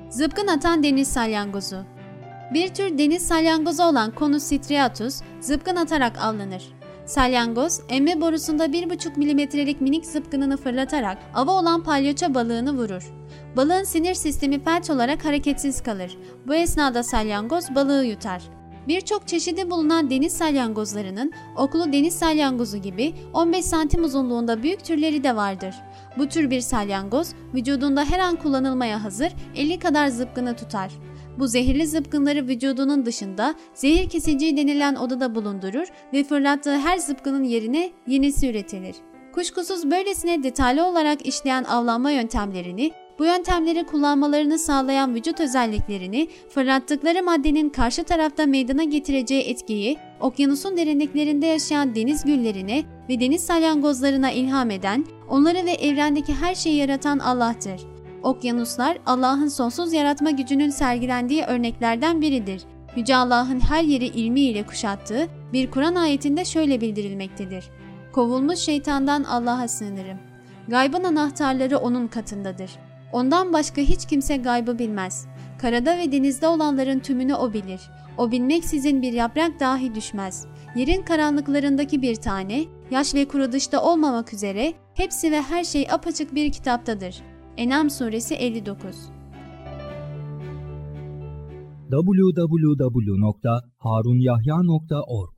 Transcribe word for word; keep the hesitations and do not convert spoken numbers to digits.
Zıpkın atan deniz salyangozu. Bir tür deniz salyangozu olan Conus striatus, zıpkın atarak avlanır. Salyangoz, emme borusunda bir buçuk milimetrelik minik zıpkınını fırlatarak ava olan palyaço balığını vurur. Balığın sinir sistemi felç olarak hareketsiz kalır. Bu esnada salyangoz balığı yutar. Birçok çeşidi bulunan deniz salyangozlarının oklu deniz salyangozu gibi on beş santim uzunluğunda büyük türleri de vardır. Bu tür bir salyangoz vücudunda her an kullanılmaya hazır elli kadar zıpkını tutar. Bu zehirli zıpkınları vücudunun dışında zehir kesici denilen odada bulundurur ve fırlattığı her zıpkının yerine yenisi üretilir. Kuşkusuz böylesine detaylı olarak işleyen avlanma yöntemlerini, bu yöntemleri kullanmalarını sağlayan vücut özelliklerini, fırlattıkları maddenin karşı tarafta meydana getireceği etkiyi, okyanusun derinliklerinde yaşayan deniz güllerine ve deniz salyangozlarına ilham eden, onları ve evrendeki her şeyi yaratan Allah'tır. Okyanuslar, Allah'ın sonsuz yaratma gücünün sergilendiği örneklerden biridir. Yüce Allah'ın her yeri ilmiyle kuşattığı bir Kur'an ayetinde şöyle bildirilmektedir. Kovulmuş şeytandan Allah'a sığınırım. Gaybın anahtarları onun katındadır. Ondan başka hiç kimse gaybı bilmez. Karada ve denizde olanların tümünü o bilir. O bilmeksizin bir yaprak dahi düşmez. Yerin karanlıklarındaki bir tane, yaş ve kuru dışta olmamak üzere hepsi ve her şey apaçık bir kitaptadır. En'am suresi elli dokuz. double-u double-u double-u nokta harunyahya nokta org